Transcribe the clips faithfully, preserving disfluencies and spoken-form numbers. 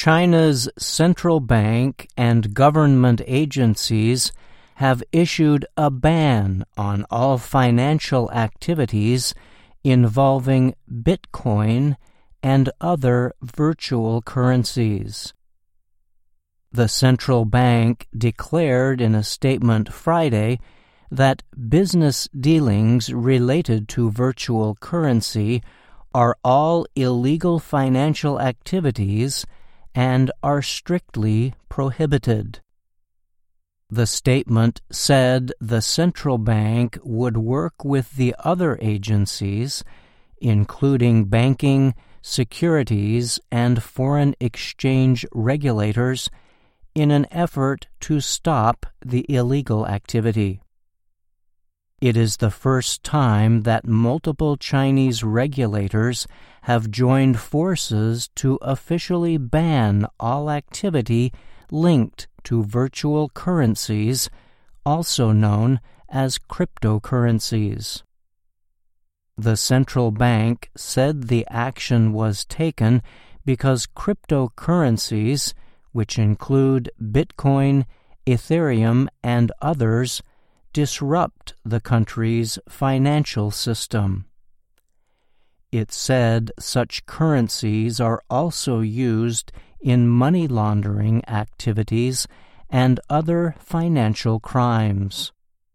China's central bank and government agencies have issued a ban on all financial activities involving Bitcoin and other virtual currencies. The central bank declared in a statement Friday that business dealings related to virtual currency are all illegal financial activities and are strictly prohibited. The statement said the central bank would work with the other agencies, including banking, securities, and foreign exchange regulators, in an effort to stop the illegal activity. It is the first time that multiple Chinese regulators have joined forces to officially ban all activity linked to virtual currencies, also known as cryptocurrencies. The central bank said the action was taken because cryptocurrencies, which include Bitcoin, Ethereum, and others, disrupt the country's financial system. It said such currencies are also used in money laundering activities and other financial crimes.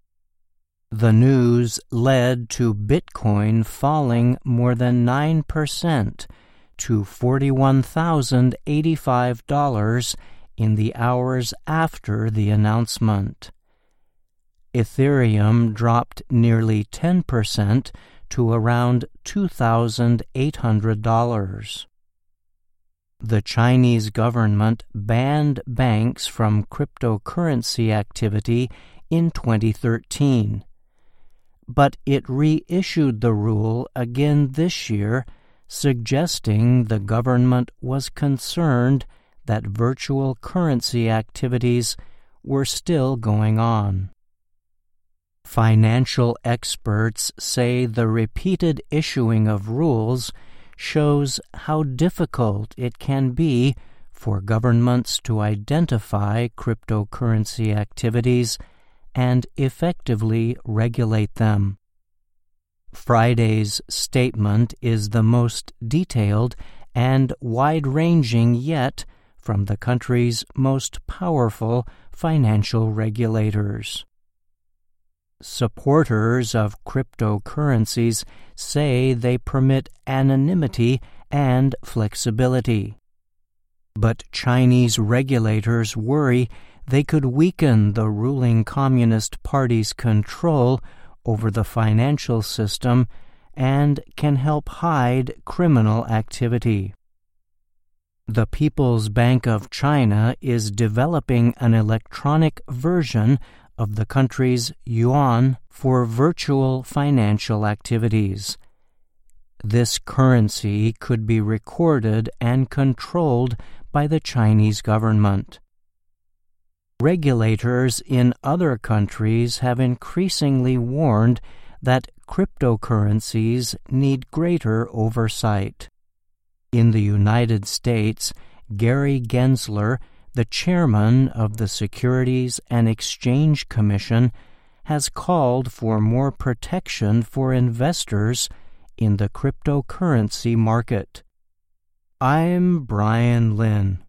The news led to Bitcoin falling more than nine percent to forty-one thousand eighty-five dollars in the hours after the announcement. Ethereum dropped nearly ten percent to around two thousand eight hundred dollars. The Chinese government banned banks from cryptocurrency activity in twenty thirteen, but it reissued the rule again this year, suggesting the government was concerned that virtual currency activities were still going on. Financial experts say the repeated issuing of rules shows how difficult it can be for governments to identify cryptocurrency activities and effectively regulate them. Friday's statement is the most detailed and wide-ranging yet from the country's most powerful financial regulators. Supporters of cryptocurrencies say they permit anonymity and flexibility. But Chinese regulators worry they could weaken the ruling Communist Party's control over the financial system and can help hide criminal activity. The People's Bank of China is developing an electronic version of the country's yuan for virtual financial activities. This currency could be recorded and controlled by the Chinese government. Regulators in other countries have increasingly warned that cryptocurrencies need greater oversight. In the United States, Gary Gensler, the chairman of the Securities and Exchange Commission, has called for more protection for investors in the cryptocurrency market. I'm Brian Lynn.